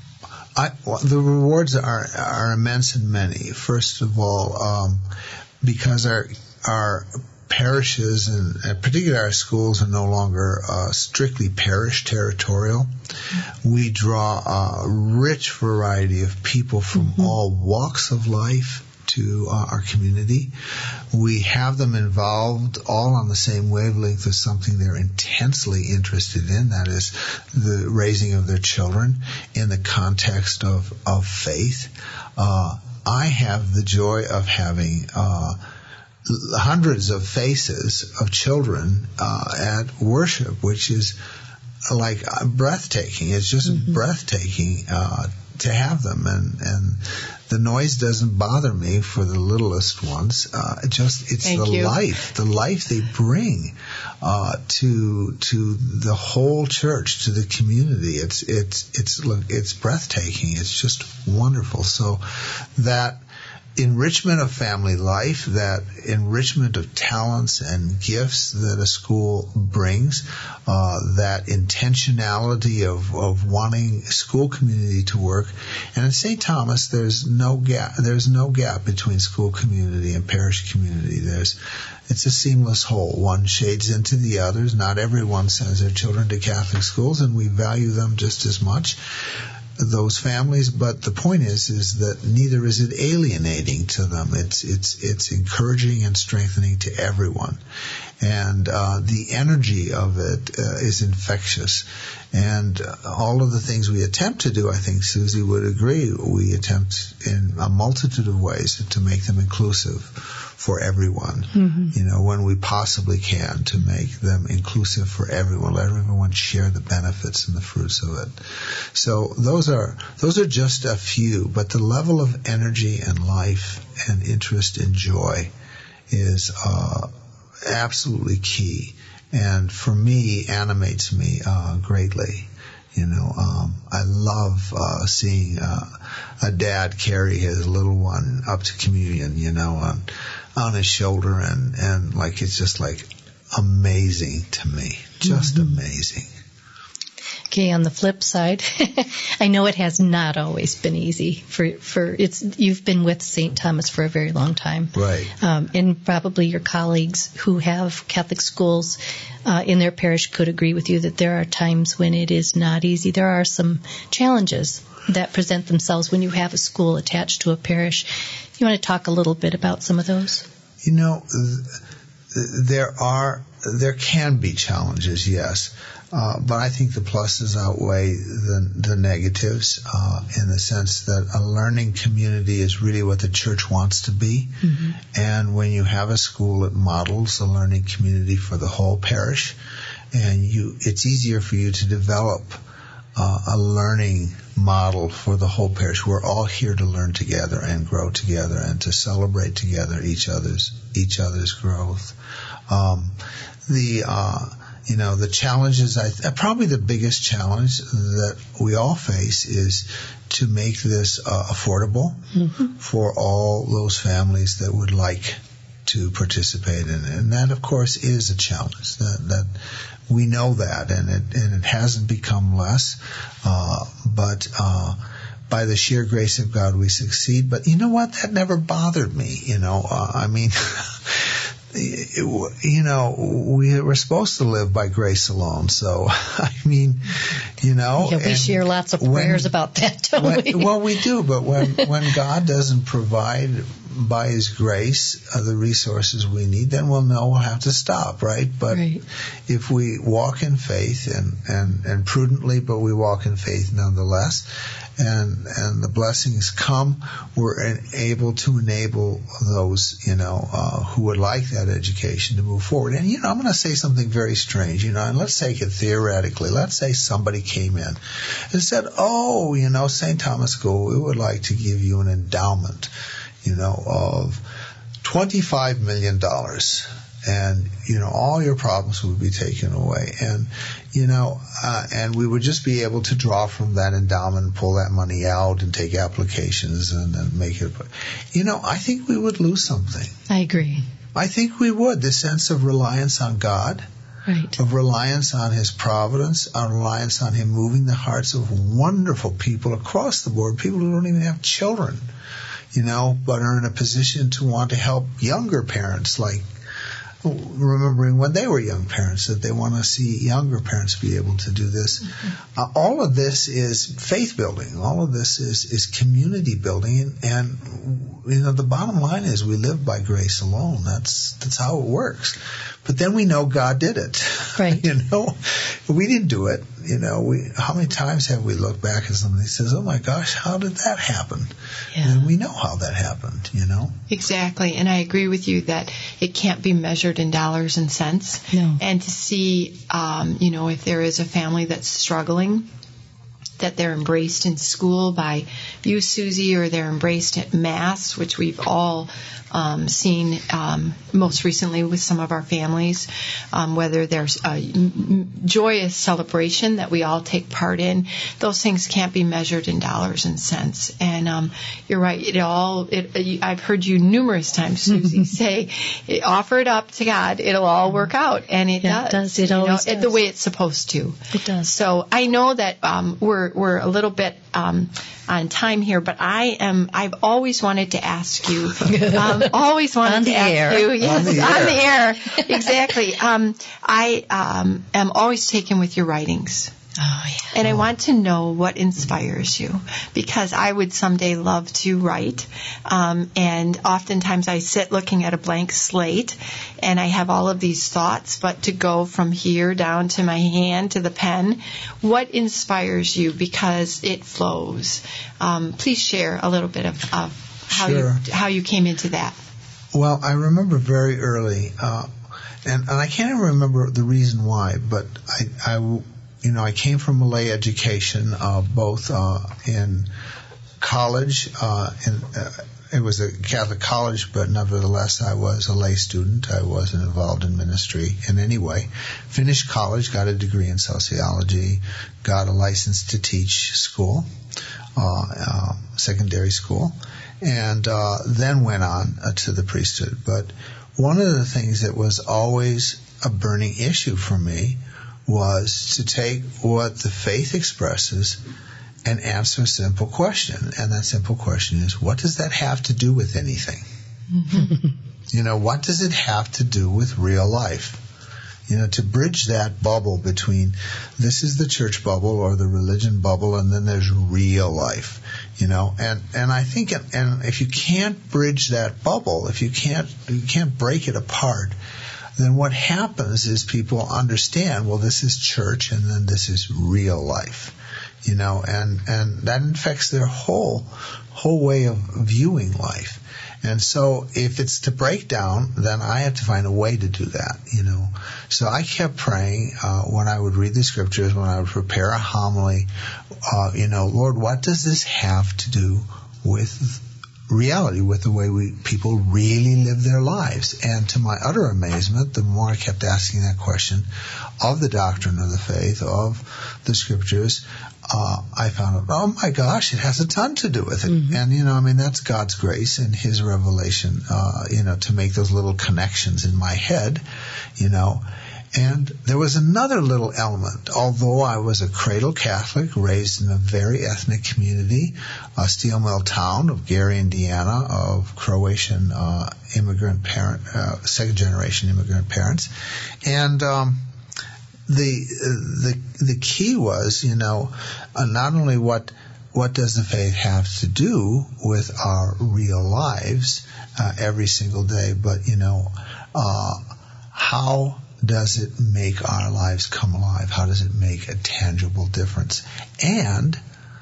I, well, the rewards are are immense and many. First of all, um, because our our parishes and, and particularly our schools are no longer uh, strictly parish territorial. We draw a rich variety of people from mm-hmm. all walks of life to uh, our community. We have them involved all on the same wavelength as something they're intensely interested in, that is the raising of their children in the context of, of faith. Uh, I have the joy of having uh, hundreds of faces of children uh, at worship, which is like breathtaking. It's just mm-hmm. breathtaking uh, to have them, and and the noise doesn't bother me for the littlest ones. Uh, just it's Thank the you. life, the life they bring uh, to to the whole church, to the community. It's it's it's look, it's breathtaking. It's just wonderful. So that enrichment of family life, that enrichment of talents and gifts that a school brings, uh, that intentionality of, of wanting school community to work. And at Saint Thomas, there's no gap. There's no gap between school community and parish community. There's it's a seamless whole. One shades into the others. Not everyone sends their children to Catholic schools, and we value them just as much, those families, but the point is is that neither is it alienating to them. It's it's it's encouraging and strengthening to everyone, and uh, the energy of it uh, is infectious. And uh, all of the things we attempt to do, I think Susie would agree, we attempt in a multitude of ways to make them inclusive for everyone, mm-hmm. you know, when we possibly can, to make them inclusive for everyone, let everyone share the benefits and the fruits of it. So those are those are just a few, but the level of energy and life and interest and joy is uh, absolutely key, and for me animates me uh, greatly. You know, um, I love uh, seeing uh, a dad carry his little one up to communion, you know, on on his shoulder, and, and like it's just like amazing to me, just mm-hmm. amazing. Okay, on the flip side, I know it has not always been easy for for it's. You've been with Saint Thomas for a very long time, right? Um, and probably your colleagues who have Catholic schools uh, in their parish could agree with you that there are times when it is not easy. There are some challenges that present themselves when you have a school attached to a parish. You want to talk a little bit about some of those? You know, th- there are there can be challenges, yes. Uh, but I think the pluses outweigh the, the negatives uh, in the sense that a learning community is really what the church wants to be. Mm-hmm. And when you have a school, it models a learning community for the whole parish. And you, it's easier for you to develop uh, a learning model for the whole parish. We're all here to learn together and grow together and to celebrate together each other's each other's growth. Um, the uh, You know, the challenges, I, probably the biggest challenge that we all face is to make this uh, affordable mm-hmm. for all those families that would like to participate in it. And that, of course, is a challenge. That, that we know that, and it, and it hasn't become less. Uh, but uh, by the sheer grace of God, we succeed. But you know what? That never bothered me. You know, uh, I mean... you know, we we're supposed to live by grace alone. So, I mean, you know. Yeah, we share lots of prayers when, about that, don't when, we? Well, we do, but when, when God doesn't provide by His grace uh, the resources we need, then we'll know we'll have to stop, right? But right. if we walk in faith and, and, and prudently, but we walk in faith nonetheless, and and the blessings come, we're able to enable those, you know, uh, who would like that education to move forward. And, you know, I'm going to say something very strange, you know, and let's take it theoretically. Let's say somebody came in and said, oh, you know, Saint Thomas School, we would like to give you an endowment, you know, of twenty-five million dollars. And, you know, all your problems would be taken away. And, you know, uh, and we would just be able to draw from that endowment and pull that money out and take applications and, and make it. You know, I think we would lose something. I agree. I think we would. The sense of reliance on God. Right. Of reliance on His providence, on reliance on Him moving the hearts of wonderful people across the board, people who don't even have children, you know, but are in a position to want to help younger parents, like remembering when they were young parents, that they want to see younger parents be able to do this. Mm-hmm. Uh, all of this is faith building. All of this is, is community building. And, and, you know, the bottom line is we live by grace alone. That's, that's how it works. But then we know God did it. Right. You know, we didn't do it. You know, we, how many times have we looked back at somebody and says, oh my gosh, how did that happen? Yeah. And we know how that happened, you know? Exactly. And I agree with you that it can't be measured in dollars and cents. No. And to see, um, you know, if there is a family that's struggling, that they're embraced in school by you, Susie, or they're embraced at Mass, which we've all um, seen um, most recently with some of our families, um, whether there's a joyous celebration that we all take part in. Those things can't be measured in dollars and cents. And um, you're right. It all. It, I've heard you numerous times, Susie, say, "Offer it up to God. It'll all work out," and it yeah, does. It does. It always know, does. The way it's supposed to. It does. So I know that um, we're we're a little bit um, on time here, but I am. I've always wanted to ask you. Um, always wanted on the to ask air. you. Yes, on the on air. the air. Exactly. Um, I um, am always taken with your writings. Oh, yeah. And I want to know what inspires you, because I would someday love to write. Um, and oftentimes I sit looking at a blank slate and I have all of these thoughts, but to go from here down to my hand to the pen, what inspires you? Because it flows. Um, please share a little bit of, of how Sure. you how you came into that. Well, I remember very early, uh, and, and I can't even remember the reason why, but I, I you know, I came from a lay education, uh, both uh, in college. Uh, in, uh, it was a Catholic college, but nevertheless, I was a lay student. I wasn't involved in ministry in any way. Finished college, got a degree in sociology, got a license to teach school, uh, uh, secondary school, and uh, then went on uh, to the priesthood. But one of the things that was always a burning issue for me was to take what the faith expresses and answer a simple question. And that simple question is, what does that have to do with anything? You know, what does it have to do with real life? You know, to bridge that bubble between this is the church bubble or the religion bubble, and then there's real life, you know. And, and I think, and if you can't bridge that bubble, if you can't, you can't break it apart, then what happens is people understand, well, this is church and then this is real life, you know, and, and that infects their whole, whole way of viewing life. And so if it's to break down, then I have to find a way to do that, you know. So I kept praying, uh, when I would read the scriptures, when I would prepare a homily, uh, you know, Lord, what does this have to do with reality, with the way we people really live their lives? And to my utter amazement, the more I kept asking that question of the doctrine of the faith, of the scriptures, uh, I found out, oh my gosh, it has a ton to do with it. Mm-hmm. And, you know, I mean, that's God's grace and His revelation, uh, you know, to make those little connections in my head, you know. And there was another little element. Although I was a cradle Catholic, raised in a very ethnic community, a steel mill town of Gary, Indiana, of Croatian uh, immigrant parent, uh, second generation immigrant parents, and um, the the the key was, you know, uh, not only what what does the faith have to do with our real lives uh, every single day, but you know, uh, how does it make our lives come alive? How does it make a tangible difference? And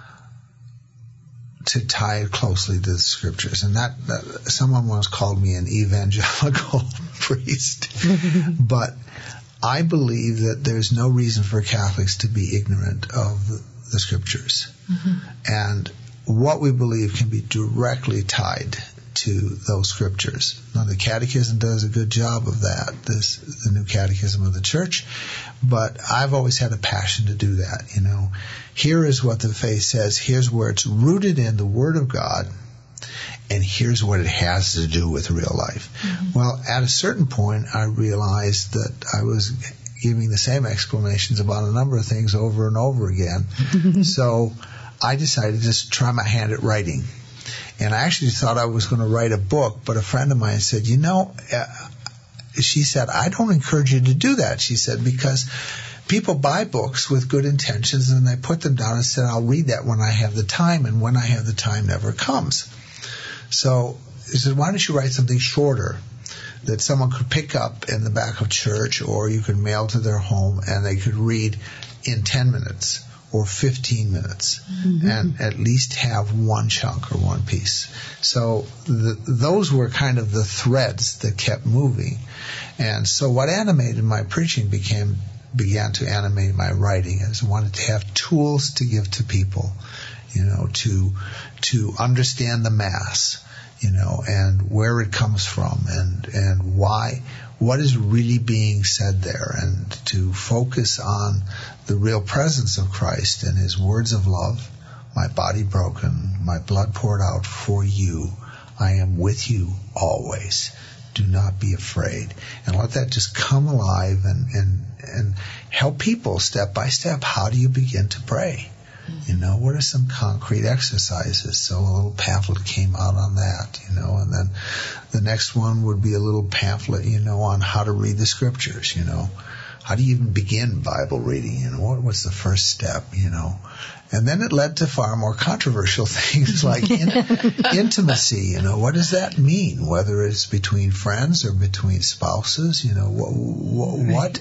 to tie it closely to the scriptures. And that, that someone once called me an evangelical priest. But I believe that there's no reason for Catholics to be ignorant of the, the scriptures. Mm-hmm. And what we believe can be directly tied to those scriptures. Now, the Catechism does a good job of that, this the New Catechism of the Church, but I've always had a passion to do that, you know. Here is what the faith says, here's where it's rooted in the Word of God, and here's what it has to do with real life. Mm-hmm. Well, at a certain point, I realized that I was giving the same explanations about a number of things over and over again. So I decided to just try my hand at writing. And I actually thought I was going to write a book, but a friend of mine said, you know, uh, she said, I don't encourage you to do that. She said, because people buy books with good intentions and they put them down and said, I'll read that when I have the time, and when I have the time never comes. So he said, why don't you write something shorter that someone could pick up in the back of church, or you could mail to their home and they could read in ten minutes. Or fifteen minutes, mm-hmm. and at least have one chunk or one piece. So the, those were kind of the threads that kept moving. And so what animated my preaching became began to animate my writing, as I wanted to have tools to give to people, you know, to to understand the Mass, you know, and where it comes from, and and why, what is really being said there, and to focus on the real presence of Christ and his words of love. My body broken, my blood poured out for you. I am with you always. Do not be afraid. And let that just come alive and, and, and help people step by step. How do you begin to pray? You know, what are some concrete exercises? So a little pamphlet came out on that, you know, and then the next one would be a little pamphlet, you know, on how to read the scriptures, you know. How do you even begin Bible reading? You know, what, what's the first step, you know? And then it led to far more controversial things like in, intimacy, you know. What does that mean? Whether it's between friends or between spouses, you know, what, what,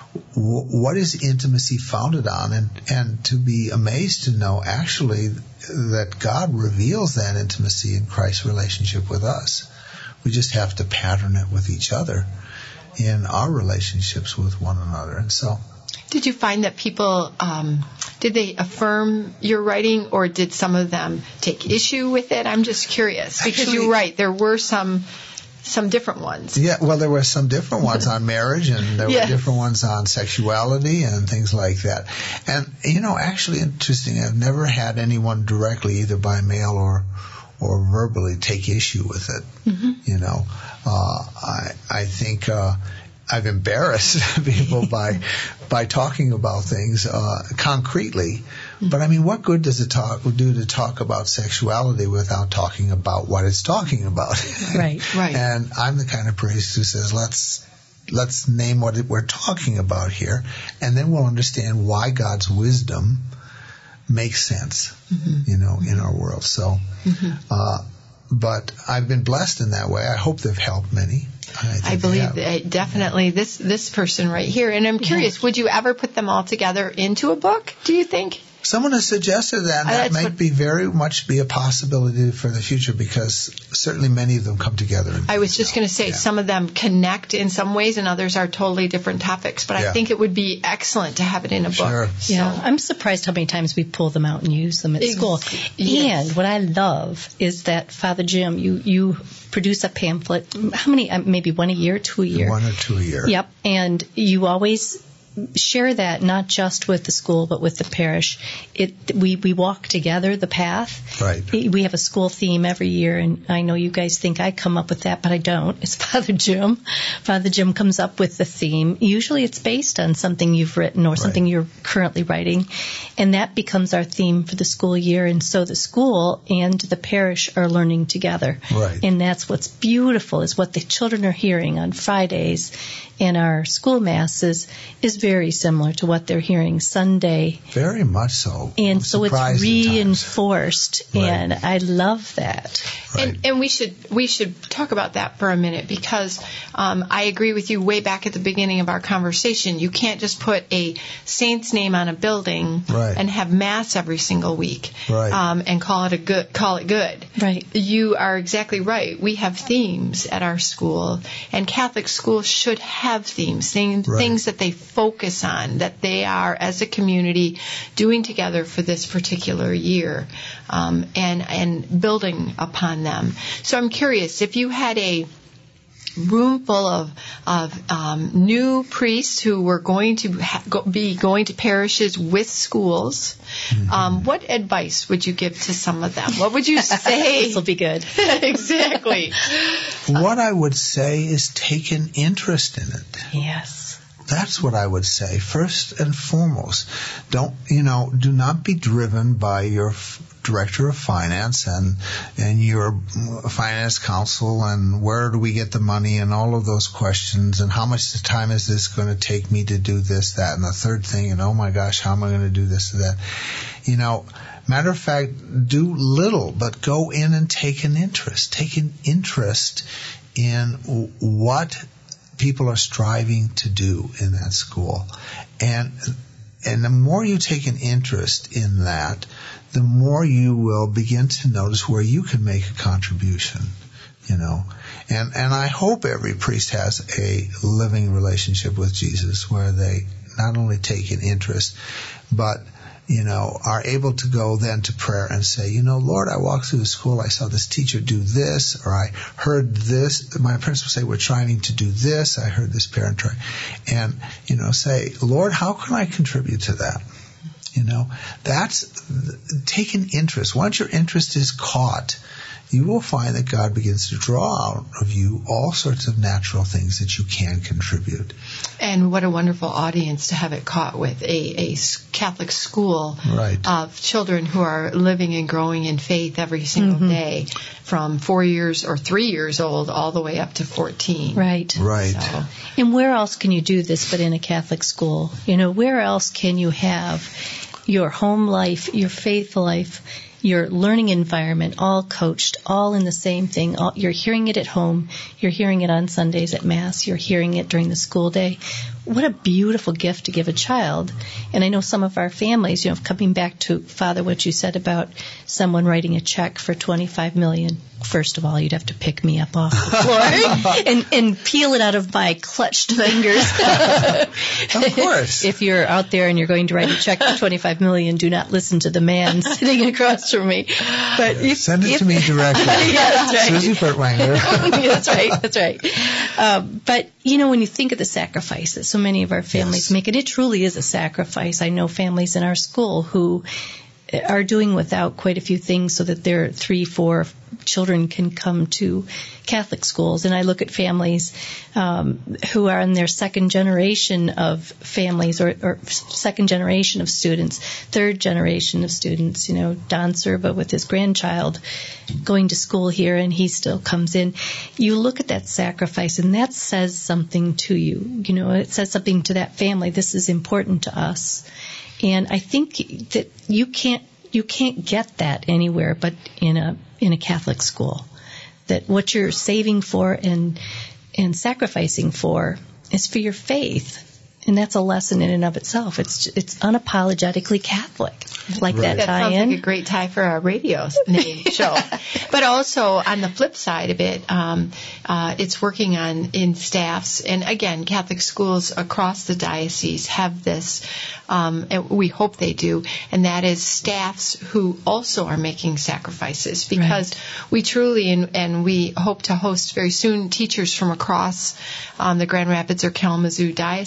what is intimacy founded on? And, and to be amazed to know actually that God reveals that intimacy in Christ's relationship with us. We just have to pattern it with each other in our relationships with one another. And so, did you find that people, um, did they affirm your writing, or did some of them take issue with it? I'm just curious, because Actually, you're right, there were some some different ones. Yeah, well, there were some different ones on marriage, and there yes. were different ones on sexuality and things like that. And, you know, actually interesting, I've never had anyone directly, either by mail or or verbally, take issue with it. Mm-hmm. You know, uh, I I think uh, I've embarrassed people by by talking about things uh, concretely. Mm-hmm. But I mean, what good does it talk do to talk about sexuality without talking about what it's talking about? Right, right. And I'm the kind of priest who says, let's let's name what it, we're talking about here, and then we'll understand why God's wisdom makes sense, mm-hmm. you know, in our world. So, mm-hmm. uh, but I've been blessed in that way. I hope they've helped many. I, I believe that definitely this this person right here. And I'm curious, yeah. would you ever put them all together into a book, do you think? Someone has suggested that, and uh, that might what, be very much be a possibility for the future, because certainly many of them come together. I was just going to say, yeah. some of them connect in some ways, and others are totally different topics. But yeah. I think it would be excellent to have it in a sure. book. So. Yeah, I'm surprised how many times we pull them out and use them at school. Yes. And what I love is that, Father Jim, you, you produce a pamphlet. How many? Uh, maybe one a year, two a year? One or two a year. Yep. And you always share that not just with the school but with the parish. It we, we walk together the path. Right. We have a school theme every year, and I know you guys think I come up with that, but I don't. It's Father Jim. Father Jim comes up with the theme. Usually it's based on something you've written or something right. you're currently writing, and that becomes our theme for the school year. And so the school and the parish are learning together. Right. And that's what's beautiful, is what the children are hearing on Fridays in our school masses is very similar to what they're hearing Sunday. Very much so. And so it's reinforced, right. and I love that. Right. And, and we should we should talk about that for a minute, because um, I agree with you way back at the beginning of our conversation. You can't just put a saint's name on a building right. and have mass every single week right. um, and call it a good call it good. Right. You are exactly right. We have themes at our school, and Catholic schools should have have themes, things, right. things that they focus on, that they are, as a community, doing together for this particular year, um, and and building upon them. So I'm curious, if you had a room full of of um, new priests who were going to ha- go, be going to parishes with schools, mm-hmm. um, what advice would you give to some of them? What would you say? This will be good. Exactly. What I would say is take an interest in it. Yes. That's what I would say. First and foremost, don't, you know, do not be driven by your f- director of finance and and your finance council and where do we get the money and all of those questions and how much time is this going to take me to do this, that, and the third thing, and oh my gosh, how am I going to do this or that? You know, matter of fact, do little, but go in and take an interest. Take an interest in what people are striving to do in that school. And and the more you take an interest in that, the more you will begin to notice where you can make a contribution, you know. And and I hope every priest has a living relationship with Jesus where they not only take an interest, but you know, are able to go then to prayer and say, you know, Lord, I walked through the school, I saw this teacher do this, or I heard this. My parents would say, we're trying to do this. I heard this parent try. And, you know, say, Lord, how can I contribute to that? You know, that's, take an interest. Once your interest is caught, you will find that God begins to draw out of you all sorts of natural things that you can contribute. And what a wonderful audience to have it caught with, a, a Catholic school right. of children who are living and growing in faith every single mm-hmm. day, from four years or three years old all the way up to fourteen. Right. Right. So. And where else can you do this but in a Catholic school? You know, where else can you have your home life, your faith life, your learning environment, all coached, all in the same thing? All, you're hearing it at home. You're hearing it on Sundays at Mass. You're hearing it during the school day. What a beautiful gift to give a child. And I know some of our families, you know, coming back to, Father, what you said about someone writing a check for twenty-five million dollars. First of all, you'd have to pick me up off the floor and, and peel it out of my clutched fingers. Of course. If you're out there and you're going to write a check for twenty-five million dollars, do not listen to the man sitting across from me. But if, Send it if, to me directly. Yeah, that's right. Susie Furtwanger. That's right. That's right. Um, but, you know, when you think of the sacrifices so many of our families yes. make, and it truly is a sacrifice. I know families in our school who are doing without quite a few things so that their three, four children can come to Catholic schools. And I look at families um, who are in their second generation of families, or, or second generation of students, third generation of students. You know, Don Serba with his grandchild going to school here, and he still comes in. You look at that sacrifice, and that says something to you. You know, it says something to that family. This is important to us. And I think that you can't you can't get that anywhere but in a in a Catholic school. That what you're saving for and and sacrificing for is for your faith. And that's a lesson in and of itself. It's it's unapologetically Catholic. Like right. that That tie-in. sounds like a great tie for our radio name show. But also on the flip side of it, um, uh, it's working on in staffs. And again, Catholic schools across the diocese have this. Um, and we hope they do, and that is staffs who also are making sacrifices, because right. we truly and, and we hope to host very soon teachers from across um, the Grand Rapids or Kalamazoo diocese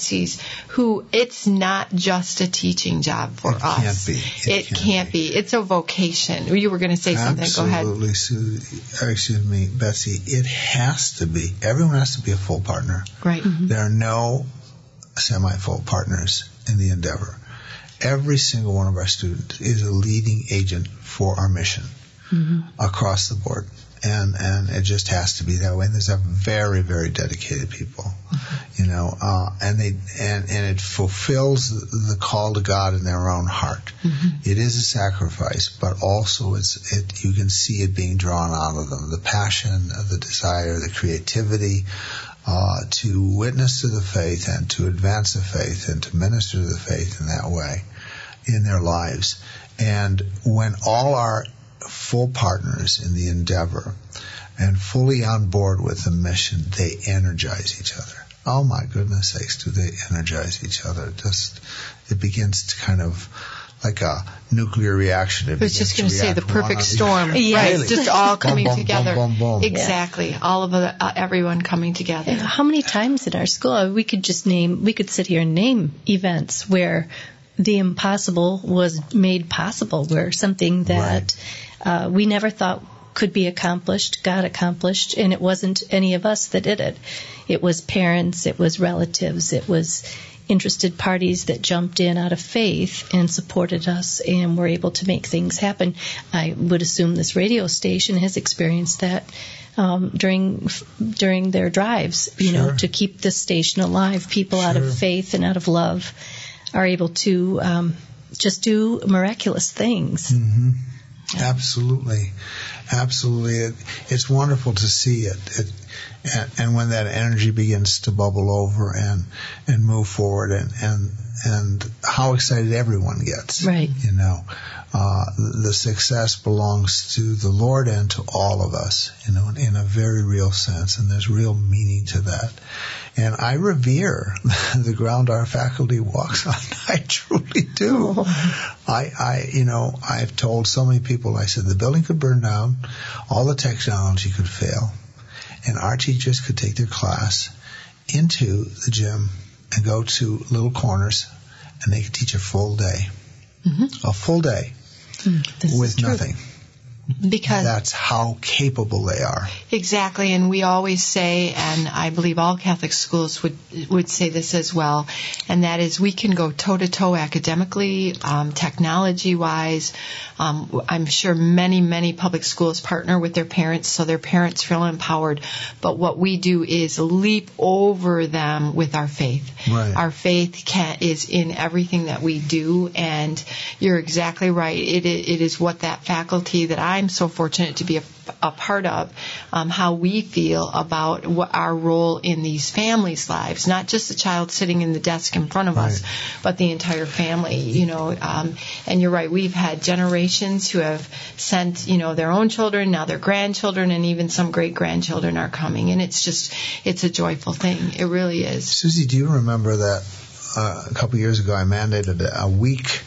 who it's not just a teaching job for it us. Can't be. It, it can't, can't be. be. It's a vocation. You were going to say something. Absolutely, Go ahead. Susie, excuse me, Betsy. It has to be. Everyone has to be a full partner. Right. Mm-hmm. There are no semi-full partners in the endeavor. Every single one of our students is a leading agent for our mission mm-hmm. across the board. And and it just has to be that way. And there's a very, very dedicated people, mm-hmm. you know, uh, and they and, and it fulfills the call to God in their own heart. Mm-hmm. It is a sacrifice, but also it's it you can see it being drawn out of them, the passion, the desire, the creativity uh, to witness to the faith and to advance the faith and to minister to the faith in that way in their lives. And when all our full partners in the endeavor and fully on board with the mission, they energize each other. Oh my goodness sakes, do they energize each other. Just, it begins to kind of like a nuclear reaction. It I was just going to say the perfect storm. Yes. Right, just all coming boom, boom, together. Boom, boom, boom. Exactly, all of the, uh, everyone coming together. Yeah. How many times in our school, we could just name, we could sit here and name events where the impossible was made possible, where something that right. uh, we never thought could be accomplished got accomplished, and it wasn't any of us that did it. It was parents, it was relatives, it was interested parties that jumped in out of faith and supported us and were able to make things happen. I would assume this radio station has experienced that um, during during their drives, you sure. know, to keep this station alive. People sure. out of faith and out of love are able to um, just do miraculous things. Mm-hmm. Yeah. Absolutely. Absolutely. It, it's wonderful to see it. it and, and when that energy begins to bubble over and, and move forward and, and, and how excited everyone gets. Right. You know, uh, the success belongs to the Lord and to all of us, you know, in a very real sense. And there's real meaning to that. And I revere the ground our faculty walks on. I truly do. Oh. I, I, you know, I've told so many people, I said, the building could burn down, all the technology could fail, and our teachers could take their class into the gym and go to little corners, and they could teach a full day. Mm-hmm. A full day mm, with nothing. Because that's how capable they are. Exactly, and we always say, and I believe all Catholic schools would would say this as well, and that is we can go toe-to-toe academically, um, technology-wise. Um, I'm sure many, many public schools partner with their parents so their parents feel empowered, but what we do is leap over them with our faith. Right. Our faith can, is in everything that we do, and you're exactly right. It, it is what that faculty that I I'm so fortunate to be a, a part of, um, how we feel about what our role in these families' lives, not just the child sitting in the desk in front of right. us, but the entire family, you know. Um, and you're right, we've had generations who have sent, you know, their own children, now their grandchildren, and even some great-grandchildren are coming. And it's just, it's a joyful thing. It really is. Susie, do you remember that uh, a couple of years ago I mandated a week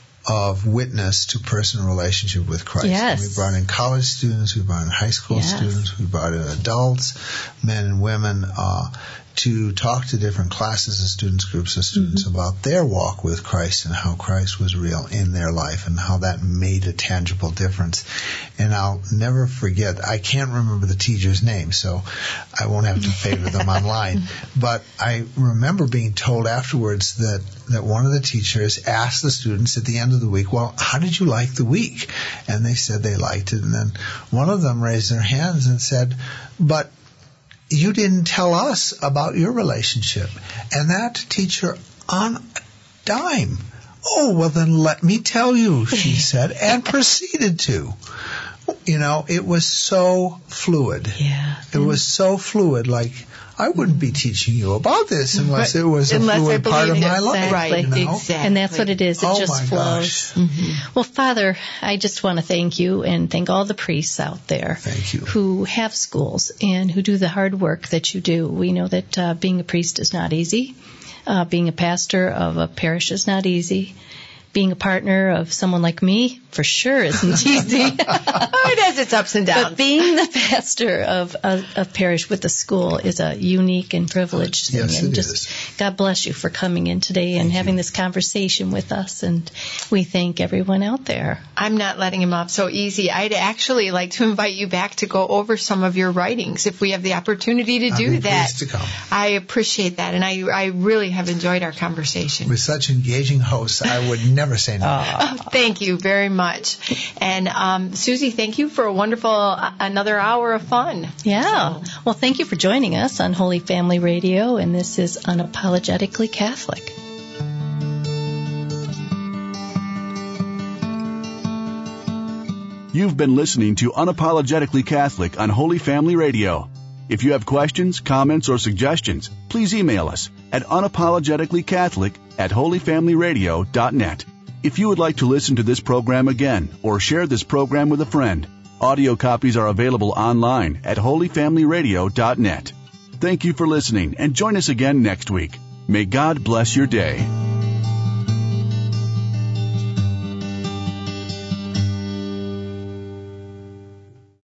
of witness to personal relationship with Christ. Yes. And we brought in college students, we brought in high school yes. students, we brought in adults, men and women, uh, to talk to different classes of students, groups of students mm-hmm. about their walk with Christ and how Christ was real in their life and how that made a tangible difference. And I'll never forget, I can't remember the teacher's name, so I won't have to favor them online, but I remember being told afterwards that, that one of the teachers asked the students at the end of the week, well, how did you like the week? And they said they liked it. And then one of them raised their hands and said, but you didn't tell us about your relationship. And that teacher on a dime, oh, well then let me tell you, she said, and proceeded to. You know, it was so fluid. Yeah. It was so fluid, like, I wouldn't be teaching you about this unless it was a unless fluid part of my life. Right, you know? exactly. And that's what it is. It oh just my flows. Mm-hmm. Well, Father, I just want to thank you and thank all the priests out there Thank you. who have schools and who do the hard work that you do. We know that uh, being a priest is not easy. Uh, being a pastor of a parish is not easy. being a partner of someone like me for sure isn't easy. It has its ups and downs. But being the pastor of a, a parish with a school is a unique and privileged thing. Yes, and it just is. God bless you for coming in today and Thank having you. this conversation with us. And we thank everyone out there. I'm not letting him off so easy. I'd actually like to invite you back to go over some of your writings if we have the opportunity to I'd do be that. pleased to come. I appreciate that, and I, I really have enjoyed our conversation. With such engaging hosts, I would never say no. Oh, thank you very much. And um, Susie, thank you for a wonderful, uh, another hour of fun. Yeah. Well, thank you for joining us on Holy Family Radio, and this is Unapologetically Catholic. You've been listening to Unapologetically Catholic on Holy Family Radio. If you have questions, comments, or suggestions, please email us at unapologeticallycatholic at holyfamilyradio dot net. If you would like to listen to this program again or share this program with a friend, audio copies are available online at holyfamilyradio dot net. Thank you for listening, and join us again next week. May God bless your day.